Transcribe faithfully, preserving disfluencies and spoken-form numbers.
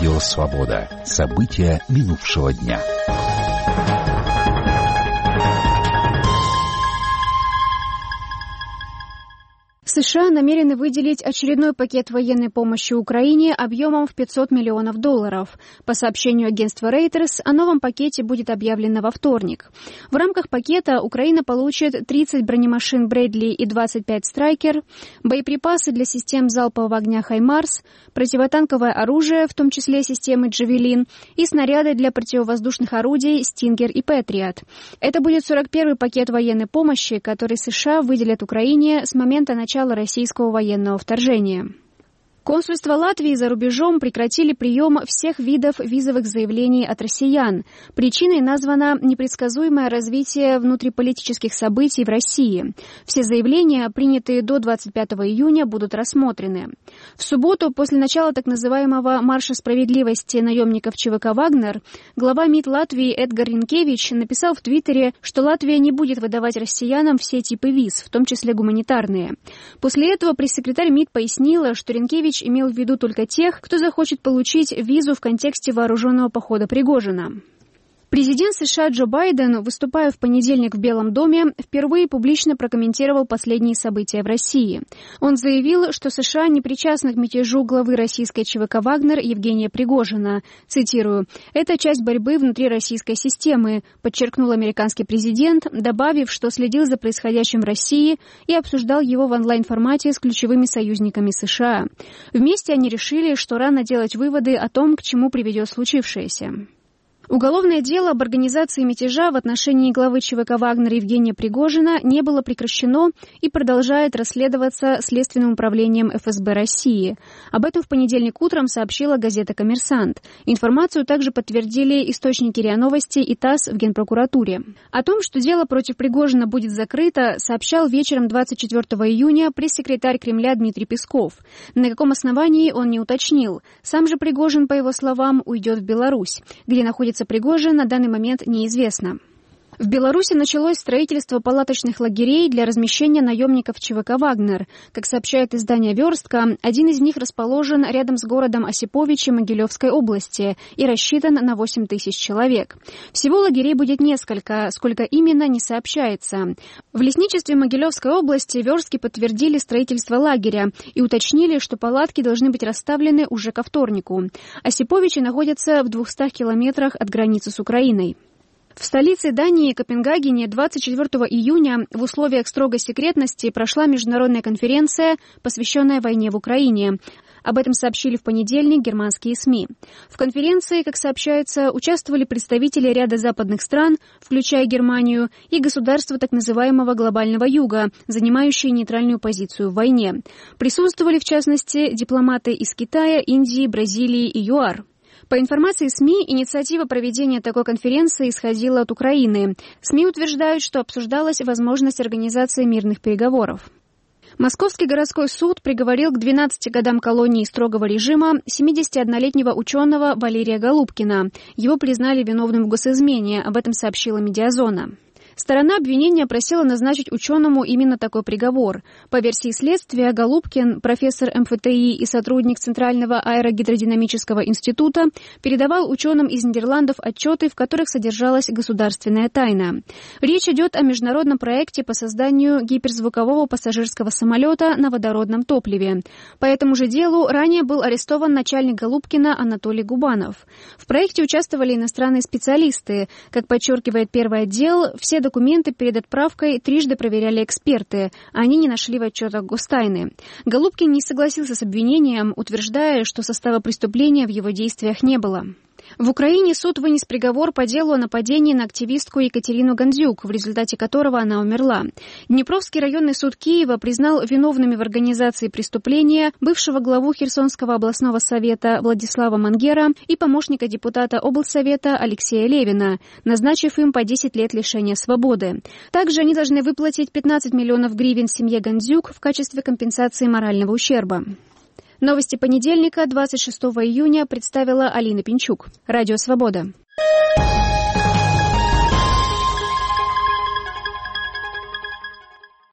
Радио «Свобода». События минувшего дня. США намерены выделить очередной пакет военной помощи Украине объемом в пятьсот миллионов долларов. По сообщению агентства Reuters, о новом пакете будет объявлено во вторник. В рамках пакета Украина получит тридцать бронемашин Брэдли и двадцать пять Страйкер, боеприпасы для систем залпового огня «Хаймарс», противотанковое оружие, в том числе системы «Джавелин», и снаряды для противовоздушных орудий «Стингер» и «Патриот». Это будет сорок первый пакет военной помощи, который США выделят Украине с момента начала российского военного вторжения. Консульства Латвии за рубежом прекратили прием всех видов визовых заявлений от россиян. Причиной названо непредсказуемое развитие внутриполитических событий в России. Все заявления, принятые до двадцать пятого июня, будут рассмотрены. В субботу, после начала так называемого «Марша справедливости» наемников ЧВК «Вагнер», глава МИД Латвии Эдгар Ринкевич написал в Твиттере, что Латвия не будет выдавать россиянам все типы виз, в том числе гуманитарные. После этого пресс-секретарь МИД пояснила, что Ринкевич имел в виду только тех, кто захочет получить визу в контексте вооруженного похода Пригожина. Президент США Джо Байден, выступая в понедельник в Белом доме, впервые публично прокомментировал последние события в России. Он заявил, что США не причастны к мятежу главы российской ЧВК «Вагнер» Евгения Пригожина. Цитирую: «Это часть борьбы внутри российской системы», подчеркнул американский президент, добавив, что следил за происходящим в России и обсуждал его в онлайн-формате с ключевыми союзниками США. Вместе они решили, что рано делать выводы о том, к чему приведет случившееся. Уголовное дело об организации мятежа в отношении главы ЧВК «Вагнер» Евгения Пригожина не было прекращено и продолжает расследоваться Следственным управлением эф эс бэ России. Об этом в понедельник утром сообщила газета «Коммерсант». Информацию также подтвердили источники РИА Новости и ТАСС в Генпрокуратуре. О том, что дело против Пригожина будет закрыто, сообщал вечером двадцать четвёртого июня пресс-секретарь Кремля Дмитрий Песков. На каком основании, он не уточнил. Сам же Пригожин, по его словам, уйдет в Беларусь, где находится Пригожин, на данный момент неизвестно. В Беларуси началось строительство палаточных лагерей для размещения наемников ЧВК «Вагнер». Как сообщает издание «Верстка», один из них расположен рядом с городом Осиповичи Могилевской области и рассчитан на восемь тысяч человек. Всего лагерей будет несколько, сколько именно не сообщается. В лесничестве Могилевской области верстки подтвердили строительство лагеря и уточнили, что палатки должны быть расставлены уже ко вторнику. Осиповичи находятся в двухстах километрах от границы с Украиной. В столице Дании, Копенгагене, двадцать четвёртого июня в условиях строгой секретности прошла международная конференция, посвященная войне в Украине. Об этом сообщили в понедельник германские СМИ. В конференции, как сообщается, участвовали представители ряда западных стран, включая Германию, и государства так называемого глобального юга, занимающие нейтральную позицию в войне. Присутствовали, в частности, дипломаты из Китая, Индии, Бразилии и ЮАР. По информации СМИ, инициатива проведения такой конференции исходила от Украины. СМИ утверждают, что обсуждалась возможность организации мирных переговоров. Московский городской суд приговорил к двенадцати годам колонии строгого режима семидесятиоднолетнего ученого Валерия Голубкина. Его признали виновным в госизмене, об этом сообщила «Медиазона». Сторона обвинения просила назначить ученому именно такой приговор. По версии следствия, Голубкин, профессор эм эф тэ и и сотрудник Центрального аэрогидродинамического института, передавал ученым из Нидерландов отчеты, в которых содержалась государственная тайна. Речь идет о международном проекте по созданию гиперзвукового пассажирского самолета на водородном топливе. По этому же делу ранее был арестован начальник Голубкина Анатолий Губанов. В проекте участвовали иностранные специалисты. Как подчеркивает первый отдел, все документы перед отправкой трижды проверяли эксперты, а они не нашли в отчетах гостайны. Голубкин не согласился с обвинением, утверждая, что состава преступления в его действиях не было. В Украине суд вынес приговор по делу о нападении на активистку Екатерину Гандзюк, в результате которого она умерла. Днепровский районный суд Киева признал виновными в организации преступления бывшего главу Херсонского областного совета Владислава Мангера и помощника депутата облсовета Алексея Левина, назначив им по десять лет лишения свободы. Также они должны выплатить пятнадцать миллионов гривен семье Гандзюк в качестве компенсации морального ущерба. Новости понедельника, двадцать шестого июня, представила Алина Пинчук. Радио «Свобода».